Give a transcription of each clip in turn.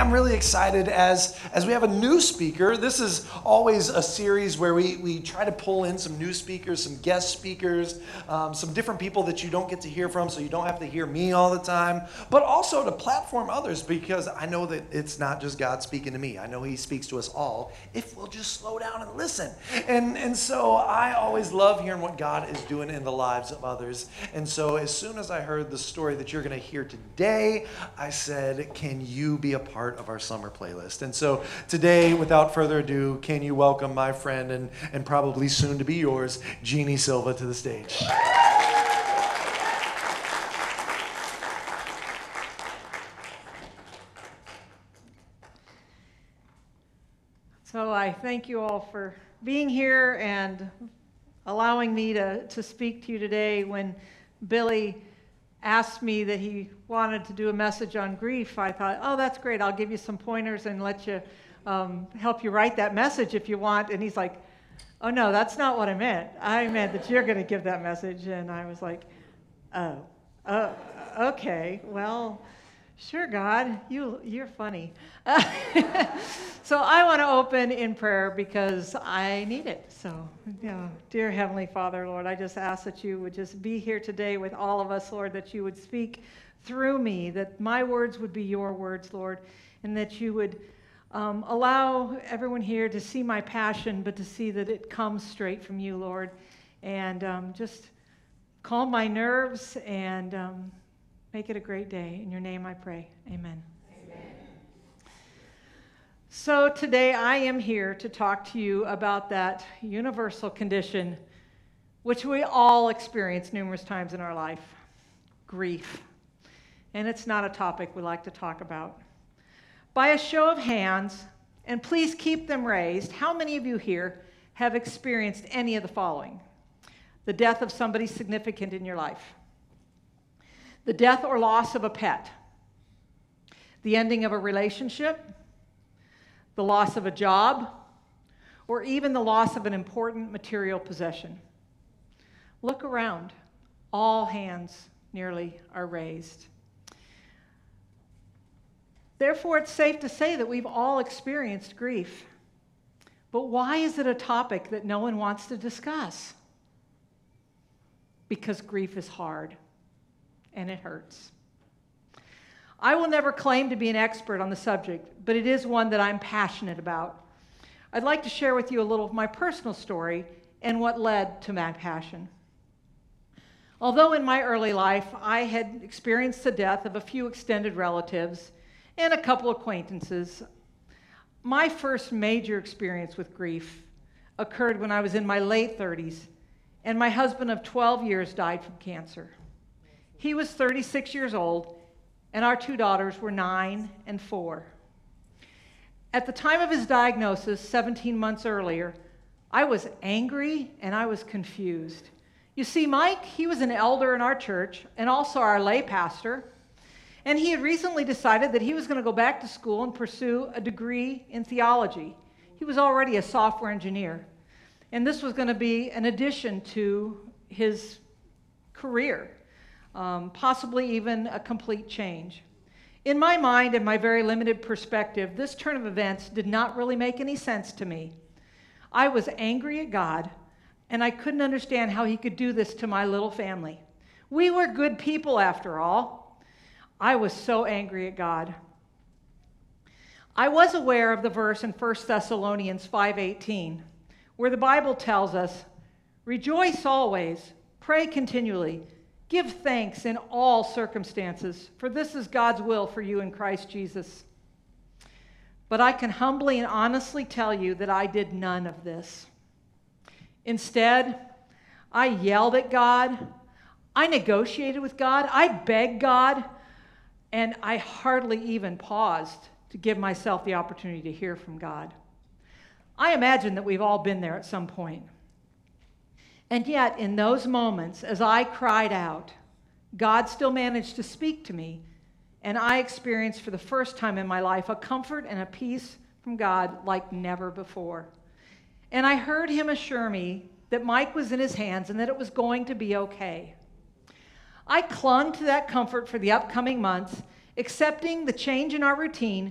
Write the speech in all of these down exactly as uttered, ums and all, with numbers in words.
I'm really excited as, as we have a new speaker. This is always a series where we, we try to pull in some new speakers, some guest speakers, um, some different people that you don't get to hear from, so you don't have to hear me all the time, but also to platform others, because I know that it's not just God speaking to me. I know he speaks to us all if we'll just slow down and listen. And, and so I always love hearing what God is doing in the lives of others. And so as soon as I heard the story that you're going to hear today, I said, can you be a part of our summer playlist? And so today, without further ado, can you welcome my friend and, and probably soon to be yours, Jeannie Silva, to the stage. So I thank you all for being here and allowing me to, to speak to you today. When Billy asked me that he wanted to do a message on grief, I thought, oh, that's great. I'll give you some pointers and let you um, help you write that message if you want. And he's like, oh, no, that's not what I meant. I meant that you're going to give that message. And I was like, oh, uh, okay, well, sure, God, you, you're funny. So I want to open in prayer because I need it. So, you know, dear Heavenly Father, Lord, I just ask that you would just be here today with all of us, Lord, that you would speak through me, that my words would be your words, Lord, and that you would um, allow everyone here to see my passion, but to see that it comes straight from you, Lord, and um, just calm my nerves and um, make it a great day. In your name I pray. Amen. So today I am here to talk to you about that universal condition which we all experience numerous times in our life, grief. And it's not a topic we like to talk about. By a show of hands, and please keep them raised, how many of you here have experienced any of the following? The death of somebody significant in your life, the death or loss of a pet, the ending of a relationship, the loss of a job, or even the loss of an important material possession. Look around. All hands nearly are raised. Therefore, it's safe to say that we've all experienced grief. But why is it a topic that no one wants to discuss? Because grief is hard, and it hurts. I will never claim to be an expert on the subject, but it is one that I'm passionate about. I'd like to share with you a little of my personal story and what led to my passion. Although in my early life I had experienced the death of a few extended relatives and a couple acquaintances, my first major experience with grief occurred when I was in my late thirties, and my husband of twelve years died from cancer. He was thirty-six years old, and our two daughters were nine and four. At the time of his diagnosis, seventeen months earlier, I was angry and I was confused. You see, Mike, he was an elder in our church and also our lay pastor, and he had recently decided that he was going to go back to school and pursue a degree in theology. He was already a software engineer, and this was going to be an addition to his career. Um, possibly even a complete change. In my mind and my very limited perspective, this turn of events did not really make any sense to me. I was angry at God, and I couldn't understand how he could do this to my little family. We were good people after all. I was so angry at God. I was aware of the verse in First Thessalonians five eighteen, where the Bible tells us, "Rejoice always, pray continually, give thanks in all circumstances, for this is God's will for you in Christ Jesus." But I can humbly and honestly tell you that I did none of this. Instead, I yelled at God, I negotiated with God, I begged God, and I hardly even paused to give myself the opportunity to hear from God. I imagine that we've all been there at some point. And yet, in those moments, as I cried out, God still managed to speak to me, and I experienced for the first time in my life a comfort and a peace from God like never before. And I heard him assure me that Mike was in his hands and that it was going to be okay. I clung to that comfort for the upcoming months, accepting the change in our routine,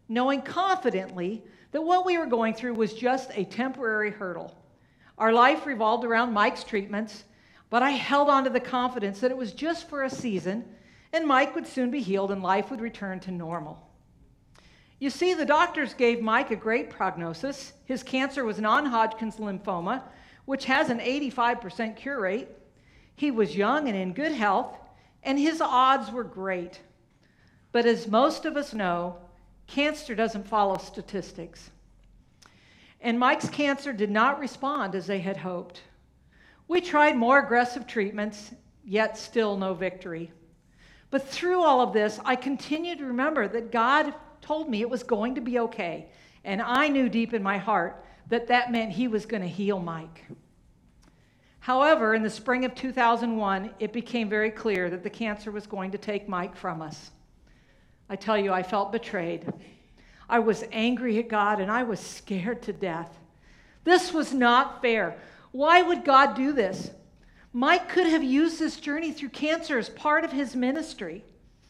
knowing confidently that what we were going through was just a temporary hurdle. Our life revolved around Mike's treatments, but I held on to the confidence that it was just for a season, and Mike would soon be healed and life would return to normal. You see, the doctors gave Mike a great prognosis. His cancer was non-Hodgkin's lymphoma, which has an eighty-five percent cure rate. He was young and in good health, and his odds were great. But as most of us know, cancer doesn't follow statistics. And Mike's cancer did not respond as they had hoped. We tried more aggressive treatments, yet still no victory. But through all of this, I continued to remember that God told me it was going to be okay. And I knew deep in my heart that that meant he was going to heal Mike. However, in the spring of two thousand one, it became very clear that the cancer was going to take Mike from us. I tell you, I felt betrayed. I was angry at God, and I was scared to death. This was not fair. Why would God do this? Mike could have used this journey through cancer as part of his ministry.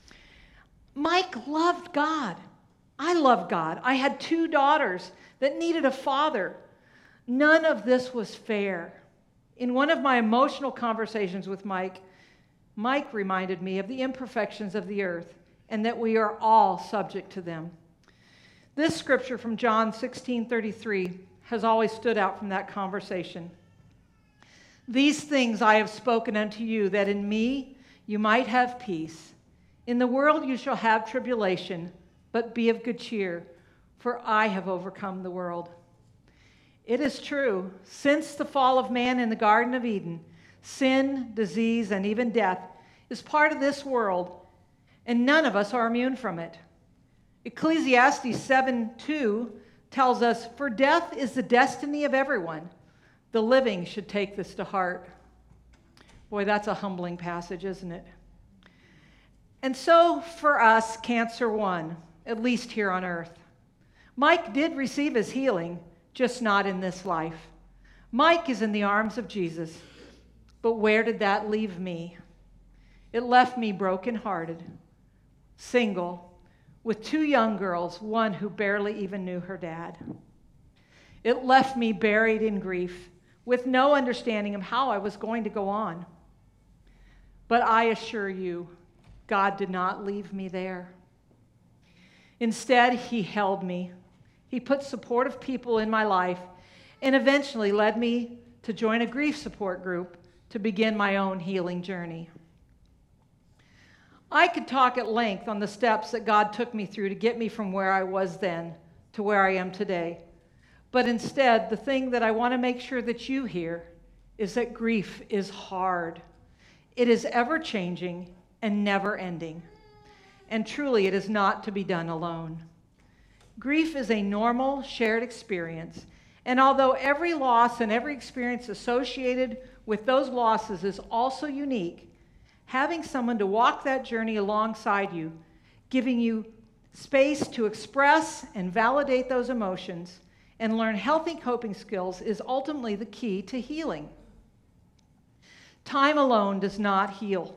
Mike loved God. I loved God. I had two daughters that needed a father. None of this was fair. In one of my emotional conversations with Mike, Mike reminded me of the imperfections of the earth and that we are all subject to them. This scripture from John sixteen thirty-three has always stood out from that conversation. These things I have spoken unto you, that in me you might have peace. In the world you shall have tribulation, but be of good cheer, for I have overcome the world. It is true, since the fall of man in the Garden of Eden, sin, disease, and even death is part of this world, and none of us are immune from it. Ecclesiastes seven two tells us, for death is the destiny of everyone. The living should take this to heart. Boy, that's a humbling passage, isn't it? And so for us, cancer won, at least here on earth. Mike did receive his healing, just not in this life. Mike is in the arms of Jesus, but where did that leave me? It left me brokenhearted, single, with two young girls, one who barely even knew her dad. It left me buried in grief, with no understanding of how I was going to go on. But I assure you, God did not leave me there. Instead, he held me. He put supportive people in my life and eventually led me to join a grief support group to begin my own healing journey. I could talk at length on the steps that God took me through to get me from where I was then to where I am today. But instead, the thing that I want to make sure that you hear is that grief is hard. It is ever-changing and never-ending. And truly, it is not to be done alone. Grief is a normal, shared experience. And although every loss and every experience associated with those losses is also unique, having someone to walk that journey alongside you, giving you space to express and validate those emotions and learn healthy coping skills is ultimately the key to healing. Time alone does not heal.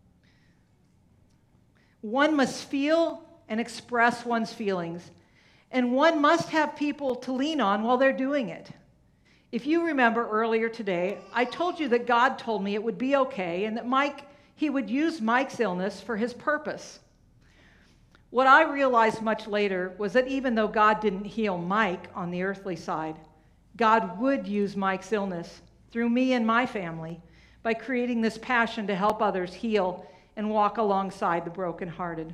One must feel and express one's feelings, and one must have people to lean on while they're doing it. If you remember earlier today, I told you that God told me it would be okay and that Mike, he would use Mike's illness for his purpose. What I realized much later was that even though God didn't heal Mike on the earthly side, God would use Mike's illness through me and my family by creating this passion to help others heal and walk alongside the brokenhearted.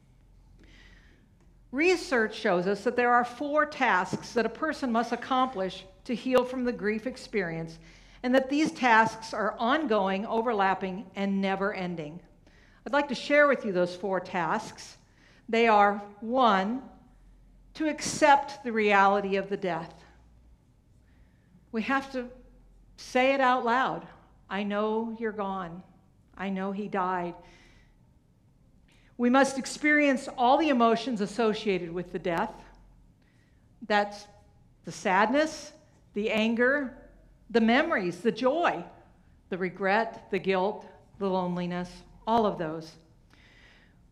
Research shows us that there are four tasks that a person must accomplish to heal from the grief experience, and that these tasks are ongoing, overlapping, and never-ending. I'd like to share with you those four tasks. They are, one, to accept the reality of the death. We have to say it out loud. I know you're gone. I know he died. We must experience all the emotions associated with the death. That's the sadness, the anger, the memories, the joy, the regret, the guilt, the loneliness, all of those.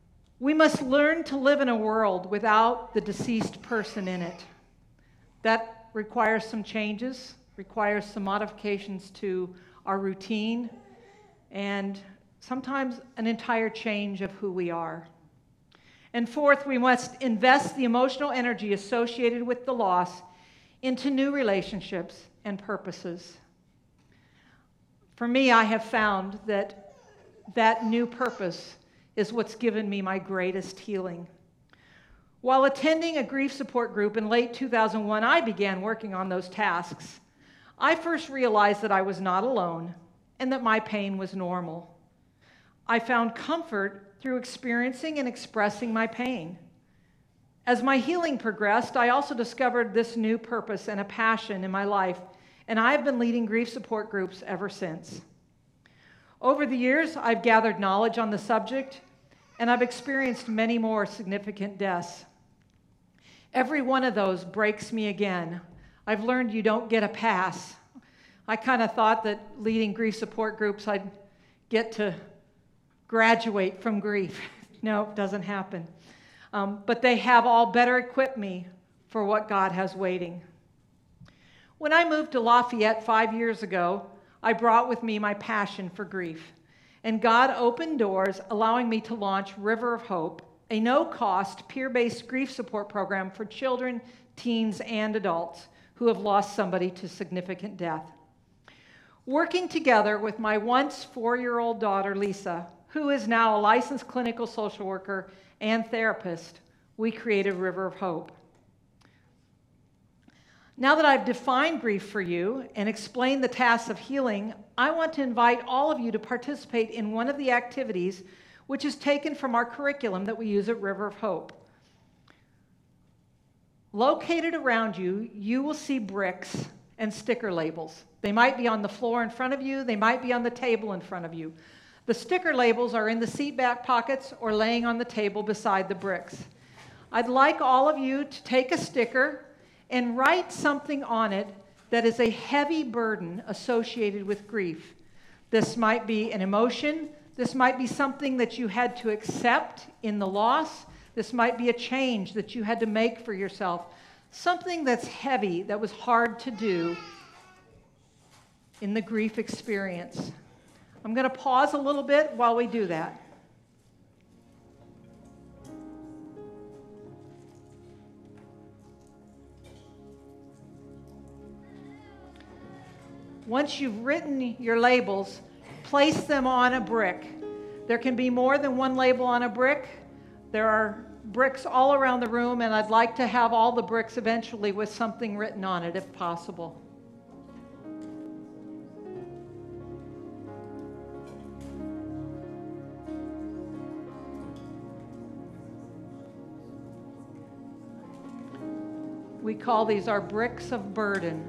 We must learn to live in a world without the deceased person in it. That requires some changes, requires some modifications to our routine, and sometimes an entire change of who we are. And fourth, we must invest the emotional energy associated with the loss into new relationships and purposes. For me, I have found that that new purpose is what's given me my greatest healing. While attending a grief support group in late two thousand one, I began working on those tasks. I first realized that I was not alone and that my pain was normal. I found comfort through experiencing and expressing my pain. As my healing progressed, I also discovered this new purpose and a passion in my life, and I've been leading grief support groups ever since. Over the years, I've gathered knowledge on the subject, and I've experienced many more significant deaths. Every one of those breaks me again. I've learned you don't get a pass. I kind of thought that leading grief support groups, I'd get to graduate from grief. No, it doesn't happen. Um, but they have all better equipped me for what God has waiting. When I moved to Lafayette five years ago, I brought with me my passion for grief. And God opened doors, allowing me to launch River of Hope, a no-cost, peer-based grief support program for children, teens, and adults who have lost somebody to significant death. Working together with my once four-year-old daughter, Lisa, who is now a licensed clinical social worker and therapist, we created River of Hope. Now that I've defined grief for you and explained the tasks of healing, I want to invite all of you to participate in one of the activities which is taken from our curriculum that we use at River of Hope. Located around you, you will see bricks and sticker labels. They might be on the floor in front of you, they might be on the table in front of you. The sticker labels are in the seat back pockets or laying on the table beside the bricks. I'd like all of you to take a sticker and write something on it that is a heavy burden associated with grief. This might be an emotion. This might be something that you had to accept in the loss. This might be a change that you had to make for yourself. Something that's heavy, that was hard to do in the grief experience. I'm going to pause a little bit while we do that. Once you've written your labels, place them on a brick. There can be more than one label on a brick. There are bricks all around the room, and I'd like to have all the bricks eventually with something written on it if possible. We call these our bricks of burden.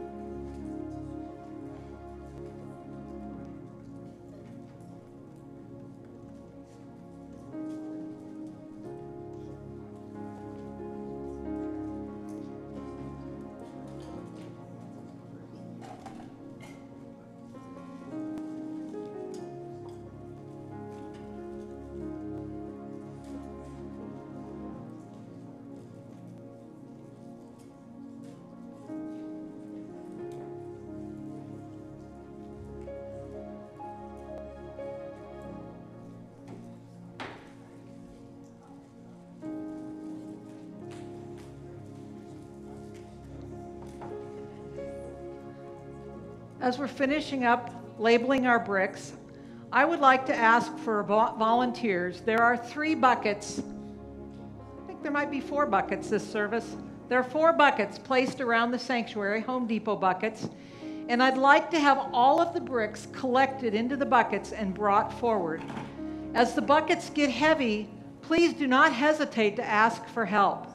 As we're finishing up labeling our bricks, I would like to ask for vo- volunteers. There are three buckets. I think there might be four buckets this service. There are four buckets placed around the sanctuary, Home Depot buckets, and I'd like to have all of the bricks collected into the buckets and brought forward. As the buckets get heavy, please do not hesitate to ask for help.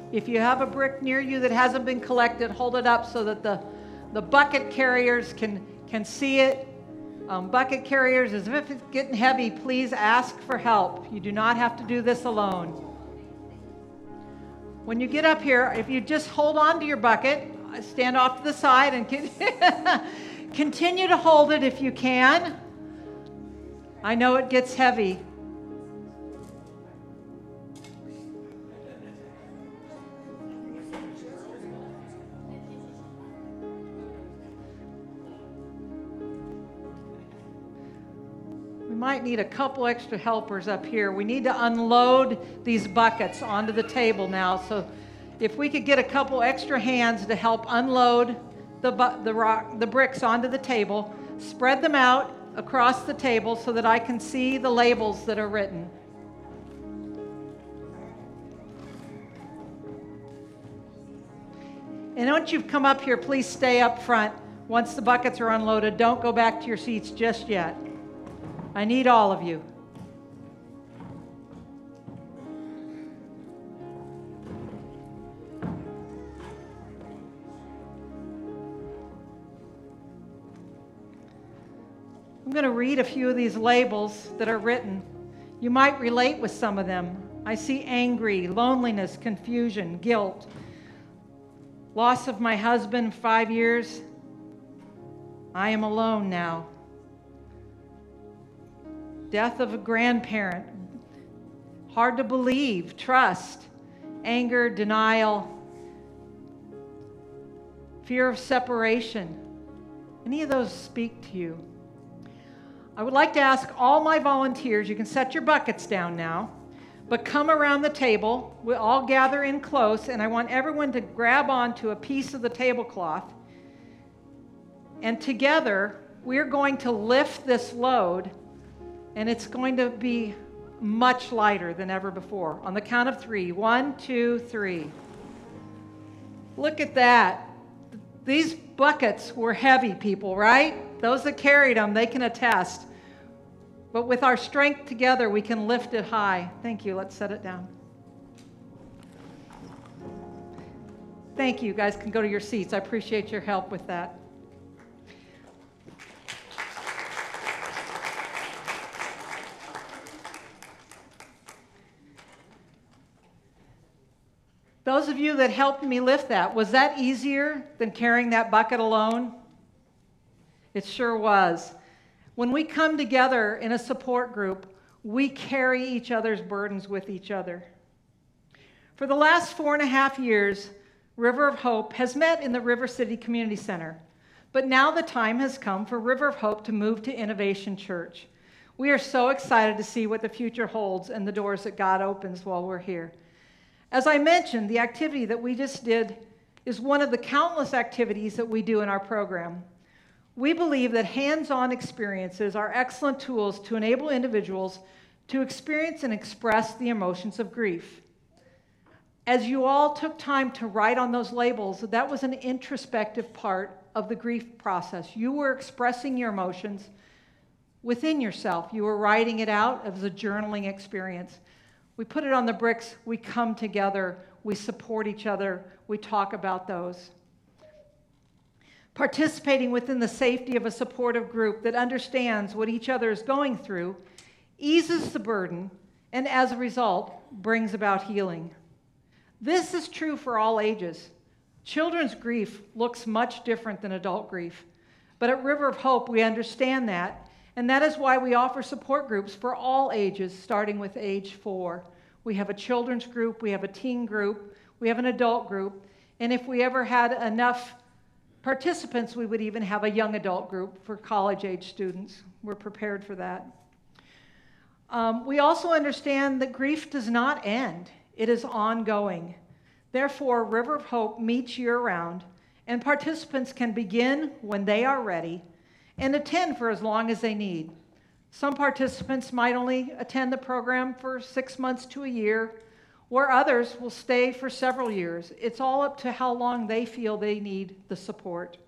If you have a brick near you that hasn't been collected, hold it up so that the, the bucket carriers can, can see it. Um, bucket carriers, as if it's getting heavy, please ask for help. You do not have to do this alone. When you get up here, if you just hold on to your bucket, stand off to the side and can continue to hold it if you can. I know it gets heavy. Might need a couple extra helpers up here. We need to unload these buckets onto the table now. So if we could get a couple extra hands to help unload the, bu- the, rock, the bricks onto the table, spread them out across the table so that I can see the labels that are written. And once you've come up here, please stay up front. Once the buckets are unloaded, don't go back to your seats just yet. I need all of you. I'm going to read a few of these labels that are written. You might relate with some of them. I see angry, loneliness, confusion, guilt, loss of my husband, five years. I am alone now. Death of a grandparent, hard to believe, trust, anger, denial, fear of separation. Any of those speak to you? I would like to ask all my volunteers, you can set your buckets down now, but come around the table. We'll all gather in close, and I want everyone to grab onto a piece of the tablecloth. And together, we're going to lift this load. And it's going to be much lighter than ever before. On the count of three. One, two, three. Look at that. These buckets were heavy, people, right? Those that carried them, they can attest. But with our strength together, we can lift it high. Thank you. Let's set it down. Thank you. You guys can go to your seats. I appreciate your help with that. Those of you that helped me lift that, was that easier than carrying that bucket alone? It sure was. When we come together in a support group, we carry each other's burdens with each other. For the last four and a half years, River of Hope has met in the River City Community Center. But now the time has come for River of Hope to move to Innovation Church. We are so excited to see what the future holds and the doors that God opens while we're here. As I mentioned, the activity that we just did is one of the countless activities that we do in our program. We believe that hands-on experiences are excellent tools to enable individuals to experience and express the emotions of grief. As you all took time to write on those labels, that was an introspective part of the grief process. You were expressing your emotions within yourself. You were writing it out as a journaling experience. We put it on the bricks, we come together, we support each other, we talk about those. Participating within the safety of a supportive group that understands what each other is going through eases the burden and as a result brings about healing. This is true for all ages. Children's grief looks much different than adult grief, but at River of Hope we understand that. And that is why we offer support groups for all ages, starting with age four. We have a children's group, we have a teen group, we have an adult group, and if we ever had enough participants, we would even have a young adult group for college-age students. We're prepared for that. Um, we also understand that grief does not end. It is ongoing. Therefore, River of Hope meets year-round, and participants can begin when they are ready and attend for as long as they need. Some participants might only attend the program for six months to a year, where others will stay for several years. It's all up to how long they feel they need the support.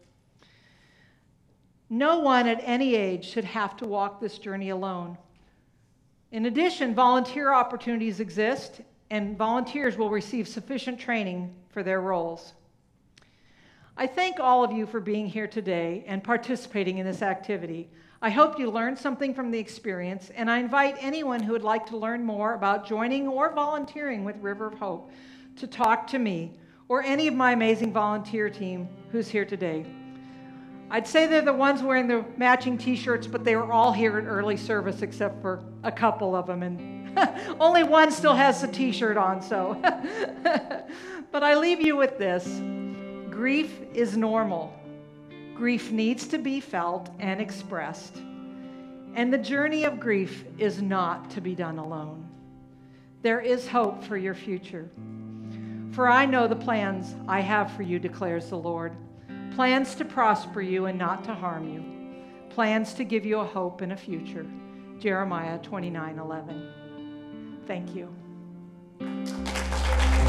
No one at any age should have to walk this journey alone. In addition, volunteer opportunities exist, and volunteers will receive sufficient training for their roles. I thank all of you for being here today and participating in this activity. I hope you learned something from the experience, and I invite anyone who would like to learn more about joining or volunteering with River of Hope to talk to me or any of my amazing volunteer team who's here today. I'd say they're the ones wearing the matching t-shirts, but they were all here at early service except for a couple of them, and only one still has the t-shirt on, so. But I leave you with this. Grief is normal. Grief needs to be felt and expressed. And the journey of grief is not to be done alone. There is hope for your future. For I know the plans I have for you, declares the Lord. Plans to prosper you and not to harm you. Plans to give you a hope and a future. Jeremiah twenty-nine eleven. Thank you.